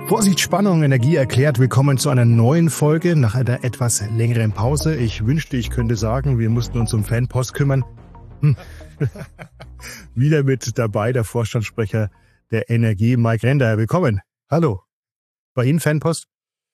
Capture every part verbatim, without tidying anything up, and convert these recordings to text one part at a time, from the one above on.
Vorsicht, Spannung, Energie erklärt. Willkommen zu einer neuen Folge nach einer etwas längeren Pause. Ich wünschte, ich könnte sagen, wir mussten uns um Fanpost kümmern. Hm. Wieder mit dabei der Vorstandssprecher der Energie, Mike Render. Willkommen. Hallo. Bei Ihnen Fanpost?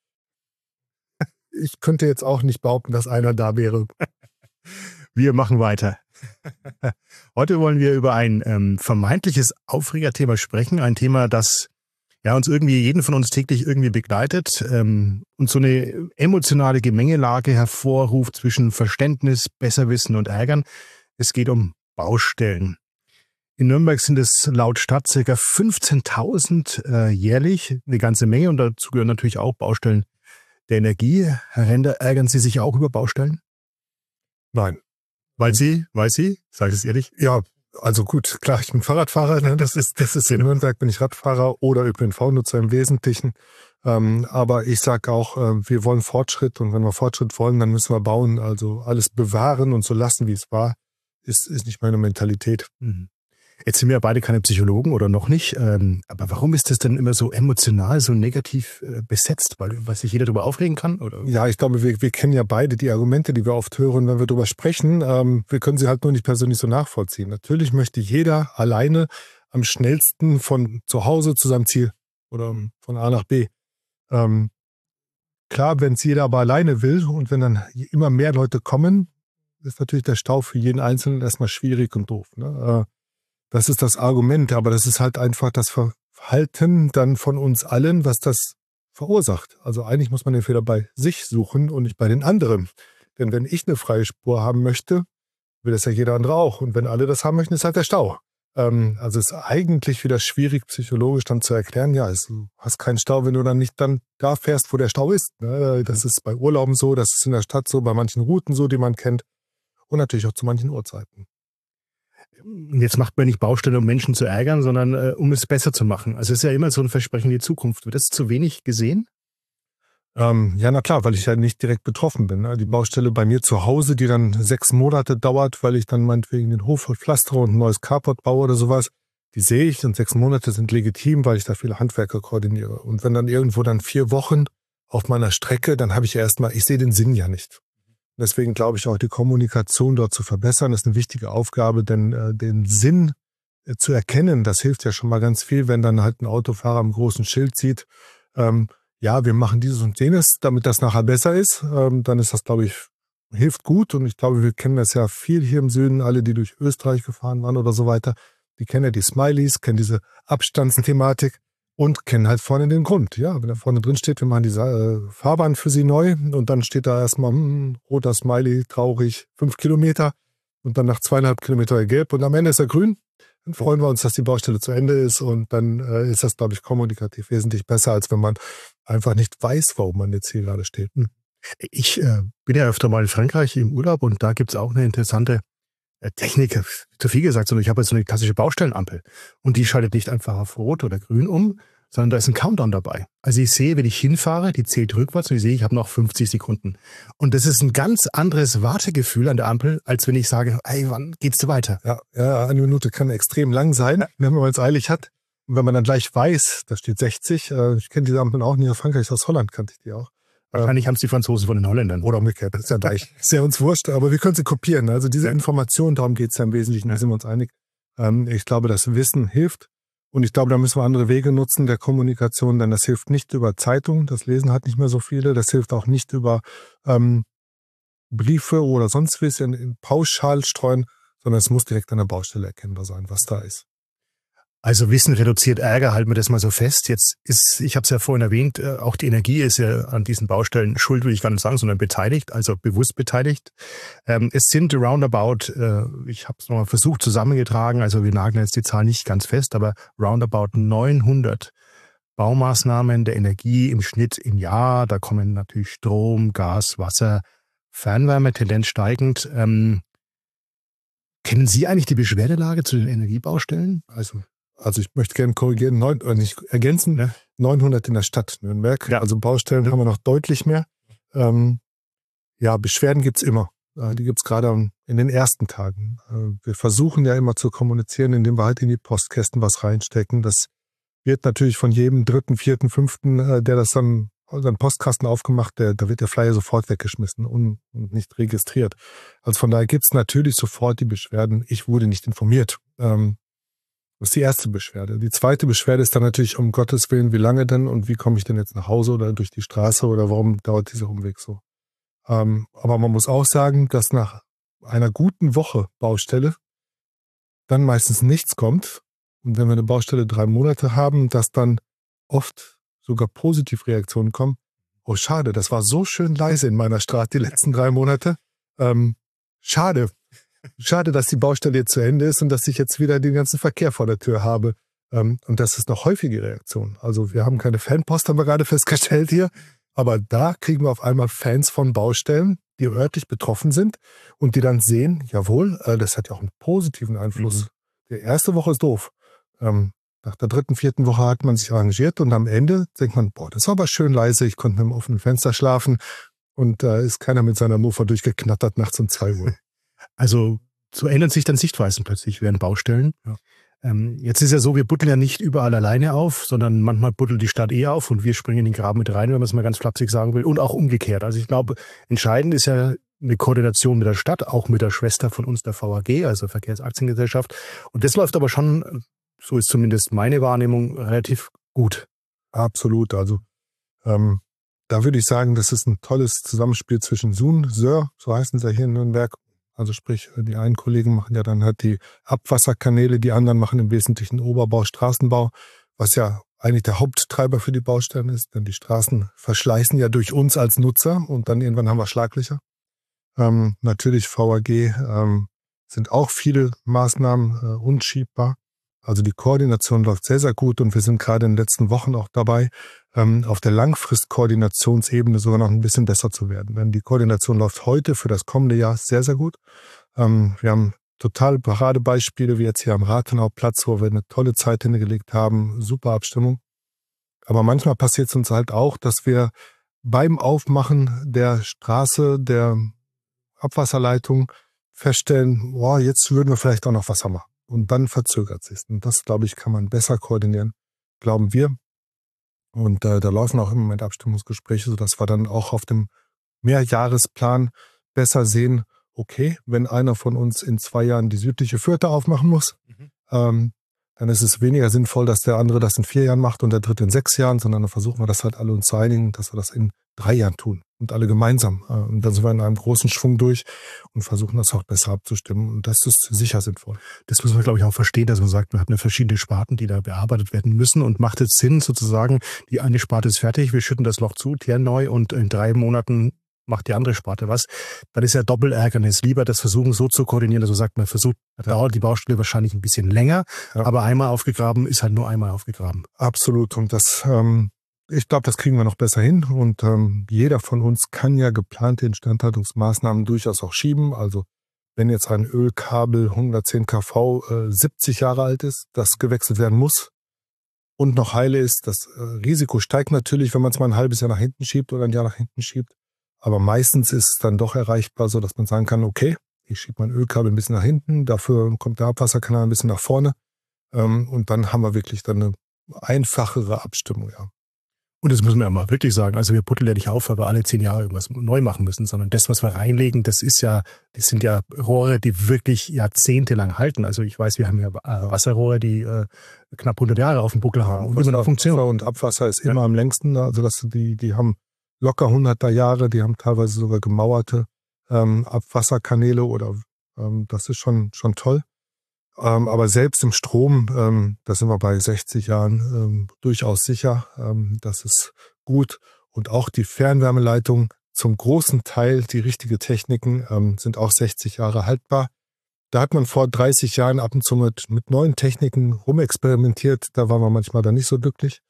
Ich könnte jetzt auch nicht behaupten, dass einer da wäre. Wir machen weiter. Heute wollen wir über ein ähm, vermeintliches Aufregerthema sprechen. Ein Thema, das ja uns irgendwie, jeden von uns täglich irgendwie begleitet ähm, und so eine emotionale Gemengelage hervorruft zwischen Verständnis, Besserwissen und Ärgern. Es geht um Baustellen. In Nürnberg sind es laut Stadt ca. fünfzehntausend äh, jährlich, eine ganze Menge, und dazu gehören natürlich auch Baustellen der Energie. Herr Render, ärgern Sie sich auch über Baustellen? Nein. Weil Sie, weil Sie, sag ich es ehrlich? Ja, also gut, klar, ich bin Fahrradfahrer, ne? das ist, das ist in Nürnberg bin ich Radfahrer oder Ö P N V-Nutzer im Wesentlichen. Ähm, aber ich sage auch, äh, wir wollen Fortschritt, und wenn wir Fortschritt wollen, dann müssen wir bauen. Also alles bewahren und so lassen, wie es war, ist, ist nicht meine Mentalität. Mhm. Jetzt sind wir ja beide keine Psychologen oder noch nicht. Ähm, aber warum ist das denn immer so emotional, so negativ äh, besetzt? Weil, weil sich jeder darüber aufregen kann? Oder? Ja, ich glaube, wir, wir kennen ja beide die Argumente, die wir oft hören, wenn wir darüber sprechen. Ähm, wir können sie halt nur nicht persönlich so nachvollziehen. Natürlich möchte jeder alleine am schnellsten von zu Hause zu seinem Ziel oder von A nach B. Ähm, klar, wenn es jeder aber alleine will und wenn dann immer mehr Leute kommen, ist natürlich der Stau für jeden Einzelnen erstmal schwierig und doof. Ne? Äh, Das ist das Argument, aber das ist halt einfach das Verhalten dann von uns allen, was das verursacht. Also eigentlich muss man den Fehler bei sich suchen und nicht bei den anderen. Denn wenn ich eine freie Spur haben möchte, will das ja jeder andere auch. Und wenn alle das haben möchten, ist halt der Stau. Ähm, also ist eigentlich wieder schwierig, psychologisch dann zu erklären, ja, es, du hast keinen Stau, wenn du dann nicht dann da fährst, wo der Stau ist. Ne? Das ist bei Urlauben so, das ist in der Stadt so, bei manchen Routen so, die man kennt, und natürlich auch zu manchen Uhrzeiten. Jetzt macht man nicht Baustelle, um Menschen zu ärgern, sondern äh, um es besser zu machen. Also es ist ja immer so ein Versprechen in die Zukunft. Wird das zu wenig gesehen? Ähm, ja, na klar, weil ich ja nicht direkt betroffen bin. Ne? Die Baustelle bei mir zu Hause, die dann sechs Monate dauert, weil ich dann meinetwegen den Hof pflastere und ein neues Carport baue oder sowas, die sehe ich, und sechs Monate sind legitim, weil ich da viele Handwerker koordiniere. Und wenn dann irgendwo dann vier Wochen auf meiner Strecke, dann habe ich ja erstmal, ich sehe den Sinn ja nicht. Deswegen glaube ich auch, die Kommunikation dort zu verbessern, ist eine wichtige Aufgabe, denn äh, den Sinn äh, zu erkennen, das hilft ja schon mal ganz viel, wenn dann halt ein Autofahrer am großen Schild sieht, ähm, ja, wir machen dieses und jenes, damit das nachher besser ist, ähm, dann ist das, glaube ich, hilft gut. Und ich glaube, wir kennen das ja viel hier im Süden, alle, die durch Österreich gefahren waren oder so weiter, die kennen ja die Smileys, kennen diese Abstandsthematik. Und kennen halt vorne den Grund. Ja, wenn da vorne drin steht, wir machen die äh, Fahrbahn für sie neu, und dann steht da erstmal hm, roter Smiley, traurig, fünf Kilometer, und dann nach zweieinhalb Kilometer gelb, und am Ende ist er grün. Dann freuen wir uns, dass die Baustelle zu Ende ist, und dann äh, ist das, glaube ich, kommunikativ wesentlich besser, als wenn man einfach nicht weiß, warum man jetzt hier gerade steht. Ich äh, bin ja öfter mal in Frankreich im Urlaub, und da gibt's auch eine interessante Technik, zu viel gesagt, sondern ich habe jetzt so eine klassische Baustellenampel, und die schaltet nicht einfach auf Rot oder Grün um, sondern da ist ein Countdown dabei. Also ich sehe, wenn ich hinfahre, die zählt rückwärts, und ich sehe, ich habe noch fünfzig Sekunden. Und das ist ein ganz anderes Wartegefühl an der Ampel, als wenn ich sage, hey, wann geht's weiter? Ja, ja, eine Minute kann extrem lang sein, wenn man es eilig hat. Und wenn man dann gleich weiß, da steht sechzig, äh, ich kenne diese Ampeln auch nicht aus Frankreich, aus Holland kannte ich die auch. Wahrscheinlich haben es die Franzosen von den Holländern. Oder umgekehrt, das ist ja gleich. Ist ja uns wurscht, aber wir können sie kopieren. Also diese Information, darum geht es ja im Wesentlichen, da sind wir uns einig. Ähm, ich glaube, das Wissen hilft. Und ich glaube, da müssen wir andere Wege nutzen der Kommunikation, denn das hilft nicht über Zeitungen, das lesen hat nicht mehr so viele. Das hilft auch nicht über ähm, Briefe oder sonst was in, in pauschal streuen, sondern es muss direkt an der Baustelle erkennbar sein, was da ist. Also Wissen reduziert Ärger, halten wir das mal so fest. Jetzt ist, ich habe es ja vorhin erwähnt, auch die Energie ist ja an diesen Baustellen schuld, will ich gar nicht sagen, sondern beteiligt, also bewusst beteiligt. Ähm, es sind roundabout, äh, ich habe es nochmal versucht zusammengetragen, also wir nageln jetzt die Zahl nicht ganz fest, aber roundabout neunhundert Baumaßnahmen der Energie im Schnitt im Jahr. Da kommen natürlich Strom, Gas, Wasser, Fernwärme, Tendenz steigend. Ähm, kennen Sie eigentlich die Beschwerdelage zu den Energiebaustellen? Also Also ich möchte gerne korrigieren, neun, oder nicht ergänzen, ja. neunhundert in der Stadt Nürnberg. Ja. Also Baustellen ja. haben wir noch deutlich mehr. Ähm, ja, Beschwerden gibt's immer. Äh, die gibt's gerade in den ersten Tagen. Äh, wir versuchen ja immer zu kommunizieren, indem wir halt in die Postkästen was reinstecken, dass wird natürlich von jedem dritten, vierten, fünften, äh, der das dann unseren Postkasten aufgemacht, der, da wird der Flyer sofort weggeschmissen und, und nicht registriert. Also von daher gibt's natürlich sofort die Beschwerden, ich wurde nicht informiert. Ähm, das ist die erste Beschwerde. Die zweite Beschwerde ist dann natürlich, um Gottes Willen, wie lange denn und wie komme ich denn jetzt nach Hause oder durch die Straße oder warum dauert dieser Umweg so? Ähm, aber man muss auch sagen, dass nach einer guten Woche Baustelle dann meistens nichts kommt. Und wenn wir eine Baustelle drei Monate haben, dass dann oft sogar Positivreaktionen kommen. Oh, schade, das war so schön leise in meiner Straße die letzten drei Monate. Ähm, schade. Schade, dass die Baustelle jetzt zu Ende ist und dass ich jetzt wieder den ganzen Verkehr vor der Tür habe. Ähm, und das ist eine häufige Reaktion. Also wir haben keine Fanpost, haben wir gerade festgestellt hier. Aber da kriegen wir auf einmal Fans von Baustellen, die örtlich betroffen sind und die dann sehen, jawohl, äh, das hat ja auch einen positiven Einfluss. Mhm. Die erste Woche ist doof. Ähm, Nach der dritten, vierten Woche hat man sich arrangiert und am Ende denkt man, boah, das war aber schön leise, ich konnte mit dem offenen Fenster schlafen und da äh, ist keiner mit seiner Mofa durchgeknattert nachts um zwei Uhr. Also so ändern sich dann Sichtweisen plötzlich während Baustellen. Ja. Ähm, jetzt ist ja so, wir buddeln ja nicht überall alleine auf, sondern manchmal buddelt die Stadt eh auf und wir springen in den Graben mit rein, wenn man es mal ganz flapsig sagen will, und auch umgekehrt. Also ich glaube, entscheidend ist ja eine Koordination mit der Stadt, auch mit der Schwester von uns, der V A G, also Verkehrsaktiengesellschaft. Und das läuft aber schon, so ist zumindest meine Wahrnehmung, relativ gut. Absolut. Also ähm, da würde ich sagen, das ist ein tolles Zusammenspiel zwischen S U N, S Ö R, so heißen sie ja hier in Nürnberg. Also sprich, die einen Kollegen machen ja dann halt die Abwasserkanäle, die anderen machen im Wesentlichen Oberbau, Straßenbau, was ja eigentlich der Haupttreiber für die Baustellen ist, denn die Straßen verschleißen ja durch uns als Nutzer und dann irgendwann haben wir Schlaglöcher. Ähm, natürlich V A G ähm, sind auch viele Maßnahmen äh, unschiebbar. Also die Koordination läuft sehr, sehr gut und wir sind gerade in den letzten Wochen auch dabei, ähm, auf der Langfristkoordinationsebene sogar noch ein bisschen besser zu werden. Denn die Koordination läuft heute für das kommende Jahr sehr, sehr gut. Ähm, wir haben total Paradebeispiele, wie jetzt hier am Rathenauplatz, wo wir eine tolle Zeit hingelegt haben, super Abstimmung. Aber manchmal passiert es uns halt auch, dass wir beim Aufmachen der Straße, der Abwasserleitung feststellen, boah, jetzt würden wir vielleicht auch noch Wasser machen. Und dann verzögert sich. Und das, glaube ich, kann man besser koordinieren, glauben wir. Und äh, da laufen auch im Moment Abstimmungsgespräche, sodass wir dann auch auf dem Mehrjahresplan besser sehen, okay, wenn einer von uns in zwei Jahren die südliche Fürthe aufmachen muss, mhm. ähm, dann ist es weniger sinnvoll, dass der andere das in vier Jahren macht und der dritte in sechs Jahren, sondern dann versuchen wir das halt alle uns zu einigen, dass wir das in drei Jahren tun und alle gemeinsam. Und dann sind wir in einem großen Schwung durch und versuchen das auch besser abzustimmen. Und das ist sicher sinnvoll. Das müssen wir, glaube ich, auch verstehen, dass man sagt, wir haben verschiedene Sparten, die da bearbeitet werden müssen und macht es Sinn, sozusagen, die eine Sparte ist fertig, wir schütten das Loch zu, teeren neu und in drei Monaten macht die andere Sparte was. Dann ist ja Doppelärgernis. Lieber das versuchen so zu koordinieren, dass man sagt, man versucht, da dauert die Baustelle wahrscheinlich ein bisschen länger, ja. aber einmal aufgegraben ist halt nur einmal aufgegraben. Absolut. Und das, ähm, ich glaube, das kriegen wir noch besser hin. Und ähm, jeder von uns kann ja geplante Instandhaltungsmaßnahmen durchaus auch schieben. Also wenn jetzt ein Ölkabel hundertzehn Kilovolt äh, siebzig Jahre alt ist, das gewechselt werden muss und noch heile ist, das äh, Risiko steigt natürlich, wenn man es mal ein halbes Jahr nach hinten schiebt oder ein Jahr nach hinten schiebt. Aber meistens ist es dann doch erreichbar, so dass man sagen kann, okay, ich schiebe mein Ölkabel ein bisschen nach hinten, dafür kommt der Abwasserkanal ein bisschen nach vorne. Ähm, und dann haben wir wirklich dann eine einfachere Abstimmung, ja. Und das müssen wir ja mal wirklich sagen. Also wir buddeln ja nicht auf, weil wir alle zehn Jahre irgendwas neu machen müssen, sondern das, was wir reinlegen, das ist ja, das sind ja Rohre, die wirklich jahrzehntelang halten. Also ich weiß, wir haben ja Wasserrohre, die äh, knapp hundert Jahre auf dem Buckel haben und immer noch funktionieren. Und Abwasser ist immer ja. am längsten. Also das, die, die haben locker hunderter Jahre, die haben teilweise sogar gemauerte ähm, Abwasserkanäle oder ähm, das ist schon schon toll. Ähm, aber selbst im Strom, ähm, da sind wir bei sechzig Jahren ähm, durchaus sicher. Ähm, das ist gut. Und auch die Fernwärmeleitungen, zum großen Teil die richtige Techniken, ähm, sind auch sechzig Jahre haltbar. Da hat man vor dreißig Jahren ab und zu mit, mit neuen Techniken rumexperimentiert. Da waren wir manchmal dann nicht so glücklich.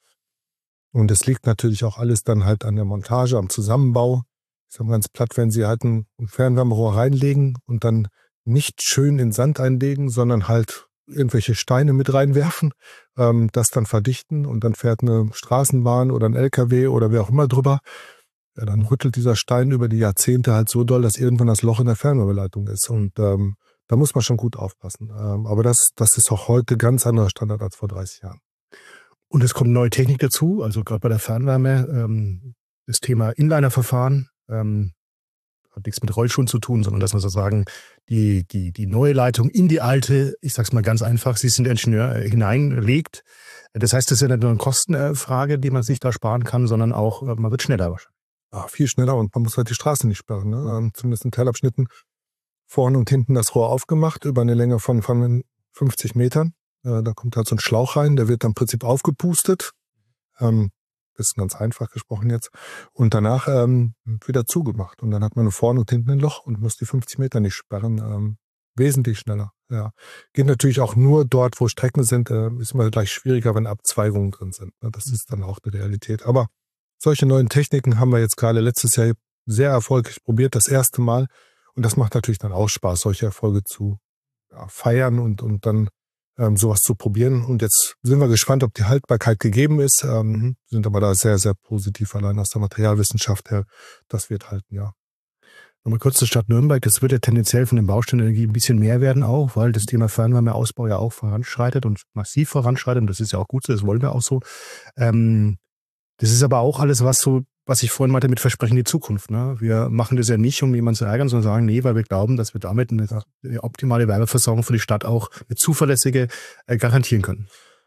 Und es liegt natürlich auch alles dann halt an der Montage, am Zusammenbau. Ich sage ganz platt, wenn Sie halt ein Fernwärmerohr reinlegen und dann nicht schön in Sand einlegen, sondern halt irgendwelche Steine mit reinwerfen, ähm, das dann verdichten und dann fährt eine Straßenbahn oder ein L K W oder wer auch immer drüber. Ja, dann rüttelt dieser Stein über die Jahrzehnte halt so doll, dass irgendwann das Loch in der Fernwärmeleitung ist. Und ähm, da muss man schon gut aufpassen. Ähm, aber das, das ist auch heute ganz anderer Standard als vor dreißig Jahren. Und es kommt neue Technik dazu, also gerade bei der Fernwärme, ähm, das Thema Inliner-Verfahren, ähm, hat nichts mit Rollschuhen zu tun, sondern dass man sozusagen die, die, die neue Leitung in die alte, ich sag's mal ganz einfach, Sie sind Ingenieur, äh, hineinlegt. Das heißt, das ist ja nicht nur eine Kostenfrage, die man sich da sparen kann, sondern auch, äh, man wird schneller wahrscheinlich. Ja, viel schneller und man muss halt die Straße nicht sperren. Ne? Ähm, zumindest in Teilabschnitten vorne und hinten das Rohr aufgemacht über eine Länge von, von fünfzig Metern. Äh, da kommt halt so ein Schlauch rein, der wird dann im Prinzip aufgepustet. Ähm, ist ganz einfach gesprochen jetzt. Und danach ähm, wieder zugemacht. Und dann hat man vorne und hinten ein Loch und muss die fünfzig Meter nicht sperren. Ähm, wesentlich schneller. Ja. Geht natürlich auch nur dort, wo Strecken sind. Äh, ist immer gleich schwieriger, wenn Abzweigungen drin sind. Ne? Das ist dann auch die Realität. Aber solche neuen Techniken haben wir jetzt gerade letztes Jahr sehr erfolgreich probiert, das erste Mal. Und das macht natürlich dann auch Spaß, solche Erfolge zu ja, feiern und, und dann ähm, sowas zu probieren. Und jetzt sind wir gespannt, ob die Haltbarkeit gegeben ist. Ähm, sind aber da sehr, sehr positiv, allein aus der Materialwissenschaft her. Das wird halten, ja. Nochmal kurz zur Stadt Nürnberg. Das wird ja tendenziell von den Baustellenenergie ein bisschen mehr werden auch, weil das Thema Fernwärmeausbau ja auch voranschreitet und massiv voranschreitet. Und das ist ja auch gut so, das wollen wir auch so. Ähm, Das ist aber auch alles, was so, was ich vorhin meinte mit Versprechen die Zukunft. Ne? Wir machen das ja nicht, um jemanden zu ärgern, sondern sagen, nee, weil wir glauben, dass wir damit eine, eine optimale Wärmeversorgung für die Stadt auch eine zuverlässige äh, garantieren können.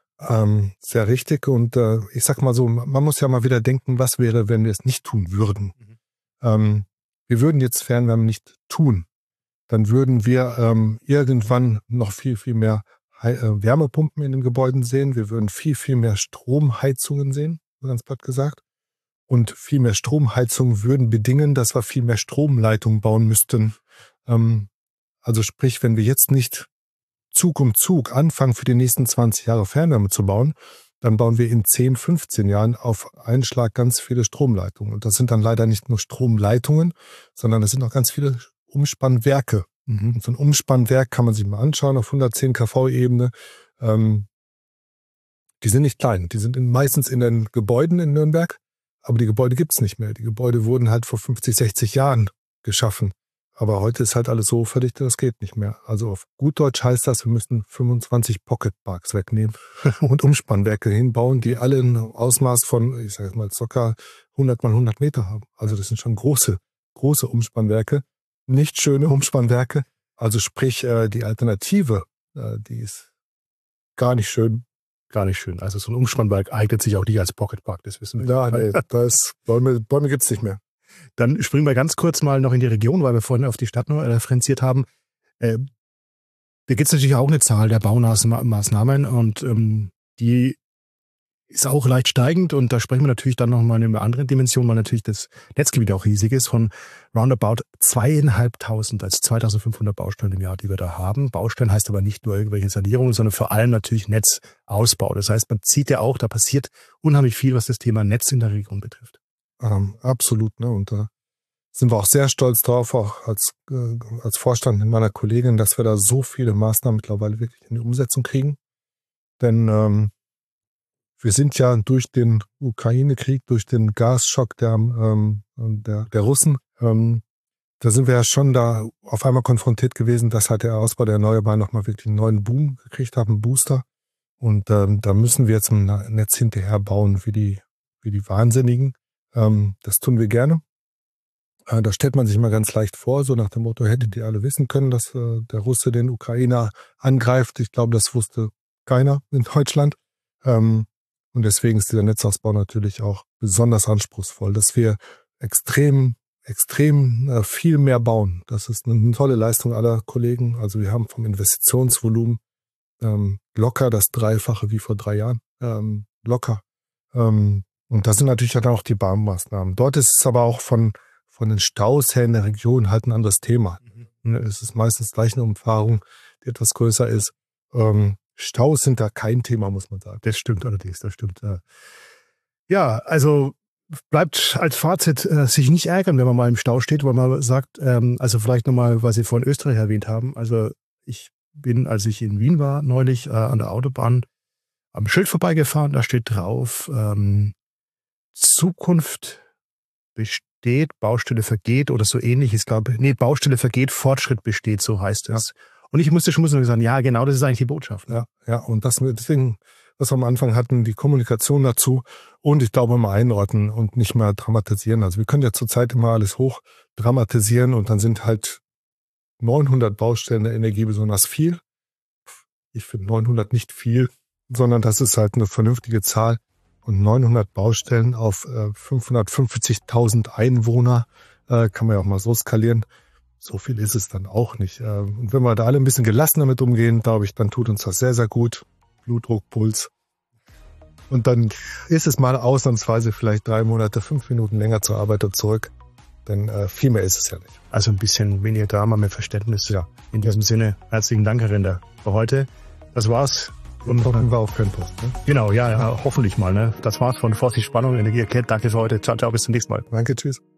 Ähm, sehr richtig. Und äh, ich sag mal so, man muss ja mal wieder denken, was wäre, wenn wir es nicht tun würden. Mhm. Ähm, wir würden jetzt Fernwärme nicht tun. Dann würden wir ähm, irgendwann noch viel, viel mehr He- äh, Wärmepumpen in den Gebäuden sehen. Wir würden viel, viel mehr Stromheizungen sehen. Ganz platt gesagt. Und viel mehr Stromheizungen würden bedingen, dass wir viel mehr Stromleitungen bauen müssten. Ähm, also sprich, wenn wir jetzt nicht Zug um Zug anfangen, für die nächsten zwanzig Jahre Fernwärme zu bauen, dann bauen wir in zehn, fünfzehn Jahren auf einen Schlag ganz viele Stromleitungen. Und das sind dann leider nicht nur Stromleitungen, sondern das sind auch ganz viele Umspannwerke. Mhm. Und so ein Umspannwerk kann man sich mal anschauen auf hundertzehn Kilowatt-Ebene. Ähm, Die sind nicht klein, die sind in, meistens in den Gebäuden in Nürnberg, aber die Gebäude gibt's nicht mehr. Die Gebäude wurden halt vor fünfzig, sechzig Jahren geschaffen. Aber heute ist halt alles so verdichtet, das geht nicht mehr. Also auf gut Deutsch heißt das, wir müssen fünfundzwanzig Pocketparks wegnehmen und Umspannwerke hinbauen, die alle ein Ausmaß von, ich sage mal, locker hundert mal hundert Meter haben. Also das sind schon große, große Umspannwerke, nicht schöne Umspannwerke. Also sprich, äh, die Alternative, äh, die ist gar nicht schön. Gar nicht schön. Also so ein Umspannwerk eignet sich auch nicht als Pocketpark, das wissen wir. Ja, nee, da ist, Bäume, Bäume gibt's nicht mehr. Dann springen wir ganz kurz mal noch in die Region, weil wir vorhin auf die Stadt nur referenziert haben. Äh, da gibt es natürlich auch eine Zahl der Baumaßnahmen und ähm, die ist auch leicht steigend und da sprechen wir natürlich dann nochmal in einer anderen Dimension, weil natürlich das Netzgebiet auch riesig ist, von roundabout zweieinhalbtausend, also zweitausendfünfhundert Baustellen im Jahr, die wir da haben. Baustellen heißt aber nicht nur irgendwelche Sanierungen, sondern vor allem natürlich Netzausbau. Das heißt, man sieht ja auch, da passiert unheimlich viel, was das Thema Netz in der Region betrifft. Ähm, absolut, ne? Und da sind wir auch sehr stolz drauf, auch als, äh, als Vorstand mit meiner Kollegin, dass wir da so viele Maßnahmen mittlerweile wirklich in die Umsetzung kriegen. Denn ähm, wir sind ja durch den Ukraine-Krieg, durch den Gasschock der, ähm, der, der Russen, ähm, da sind wir ja schon da auf einmal konfrontiert gewesen, dass halt der Ausbau der Erneuerbaren nochmal wirklich einen neuen Boom gekriegt hat, einen Booster. Und ähm, da müssen wir jetzt ein Netz hinterher bauen wie die, wie die Wahnsinnigen. Ähm, das tun wir gerne. Äh, da stellt man sich mal ganz leicht vor, so nach dem Motto, hättet ihr alle wissen können, dass äh, der Russe den Ukrainer angreift. Ich glaube, das wusste keiner in Deutschland. Ähm, Und deswegen ist dieser Netzausbau natürlich auch besonders anspruchsvoll, dass wir extrem, extrem äh, viel mehr bauen. Das ist eine tolle Leistung aller Kollegen. Also wir haben vom Investitionsvolumen ähm, locker das Dreifache wie vor drei Jahren. Ähm, locker. Ähm, und das sind natürlich dann auch die Baumaßnahmen. Dort ist es aber auch von, von den Staus her in der Region halt ein anderes Thema. Mhm. Es ist meistens gleich eine Umfahrung, die etwas größer ist. Ähm, Staus sind da kein Thema, muss man sagen. Das stimmt allerdings, das stimmt. Ja, also bleibt als Fazit, äh, sich nicht ärgern, wenn man mal im Stau steht, weil man sagt, ähm, also vielleicht nochmal, was Sie vorhin Österreich erwähnt haben. Also ich bin, als ich in Wien war, neulich äh, an der Autobahn am Schild vorbeigefahren, da steht drauf, ähm, Zukunft besteht, Baustelle vergeht oder so ähnlich. Ich glaube, nee, Baustelle vergeht, Fortschritt besteht, so heißt es. Ja. Und ich musste schon mal sagen, ja, genau, das ist eigentlich die Botschaft. Ja, ja, und das, deswegen was wir am Anfang hatten, die Kommunikation dazu und ich glaube mal einordnen und nicht mehr dramatisieren. Also wir können ja zurzeit immer alles hoch dramatisieren und dann sind halt neunhundert Baustellen der Energie besonders viel. Ich finde neunhundert nicht viel, sondern das ist halt eine vernünftige Zahl. Und neunhundert Baustellen auf äh, fünfhundertfünfzigtausend Einwohner äh, kann man ja auch mal so skalieren. So viel ist es dann auch nicht. Äh, und wenn wir da alle ein bisschen gelassener mit umgehen, glaube ich, dann tut uns das sehr, sehr gut. Blutdruck, Puls. Und dann ist es mal ausnahmsweise vielleicht drei Monate, fünf Minuten länger zur Arbeit und zurück. Denn äh, viel mehr ist es ja nicht. Also ein bisschen weniger Drama, mehr Verständnis. Ja. In diesem Sinne, herzlichen Dank, Herr Rinder, für heute. Das war's. Und hoffen wir auf Kernpost. Ne? Genau, ja, ja, hoffentlich mal. Ne? Das war's von Vorsicht Spannung, Energie erklärt. Danke für heute. Ciao, ciao, bis zum nächsten Mal. Danke, tschüss.